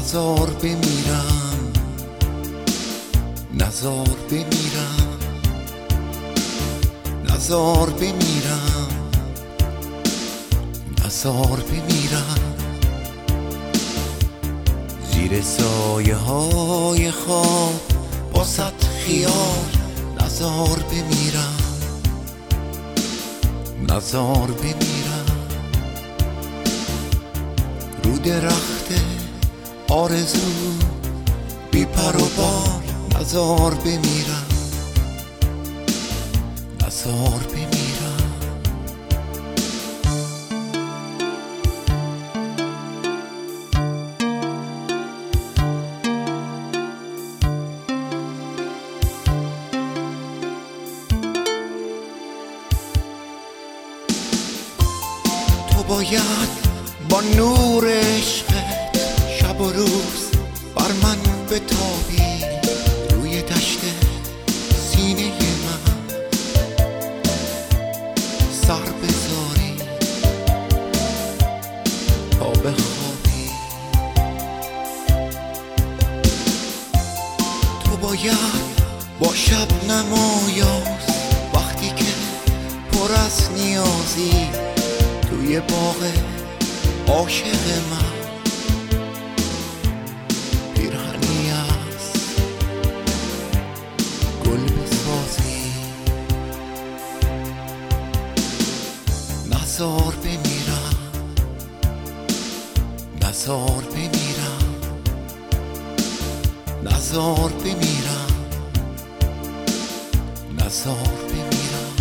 نزار بمیرم، نزار بمیرم، نزار بمیرم، نزار بمیرم، زیر سایه های خواب با صد خیال نزار بمیرم، نزار بمیرم، رو درخت آرزو بی پر و بال نزار بمیرم، نزار بمیرم. تو باید با نور عشقت شب و روز بر من بتابی، روی دشت سینه من سر بذاری تا بخوابی. تو باید با شب نمایاز وقتی که پر از نیازی توی باغ عاشق من پیرهنی از گل بسازی. نزار بمیرم، نزار بمیرم، نزار بمیرم، نزار بمیرم.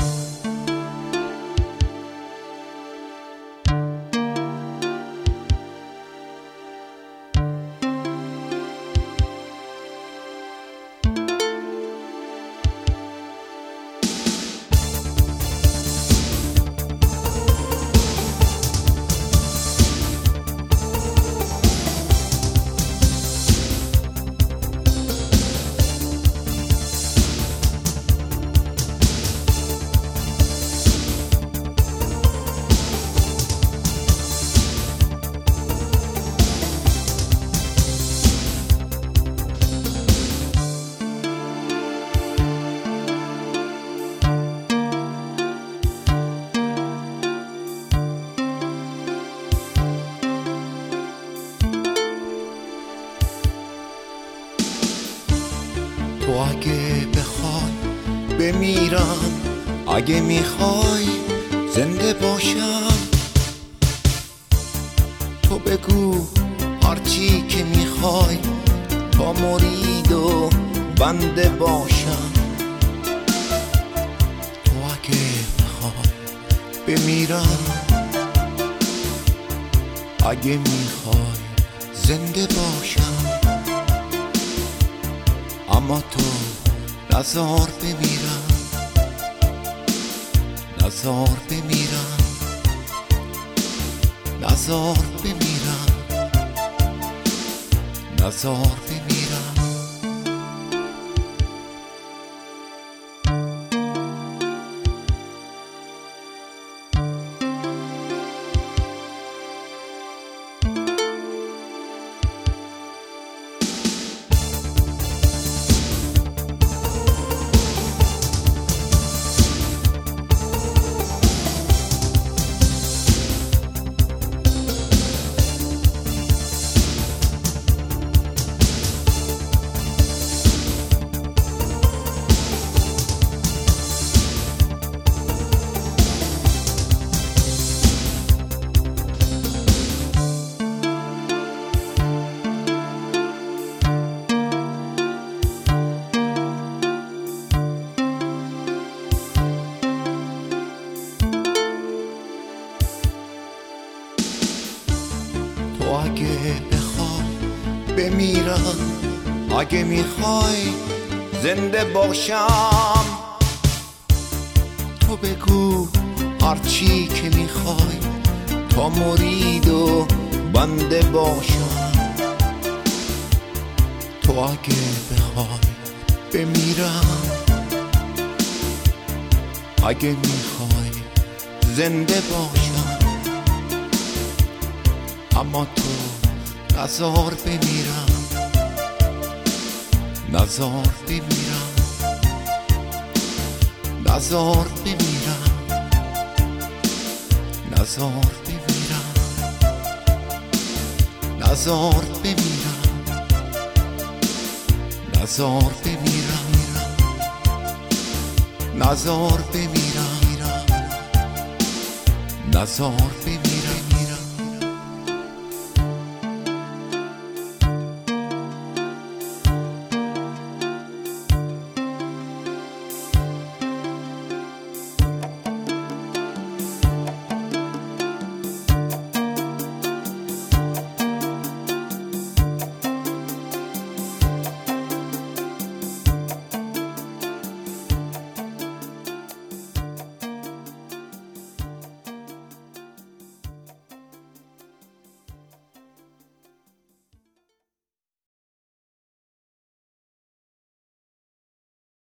تو اگه بخوای بمیرم، اگه میخوای زنده باشم، تو بگو هرچی که میخوای تا مرید و بنده باشم. تو اگه بخوای بمیرم، اگه میخوای زنده باشم، اما تو نزار بمیرم، نزار بمیرم، نزار بمیرم، نزار بمیرم. تو اگه بخوای بمیرم، اگه میخوای زنده باشم، تو بگو هرچی که میخوای تا مرید و بنده باشم. تو اگه بخوای بمیرم، اگه میخوای زنده باشم، اما تو نزار بمیرم نزار بمیرم نزار بمیرم نزار بمیرم نزار بمیرم نزار بمیرم نزار بمیرم نزار بمیرم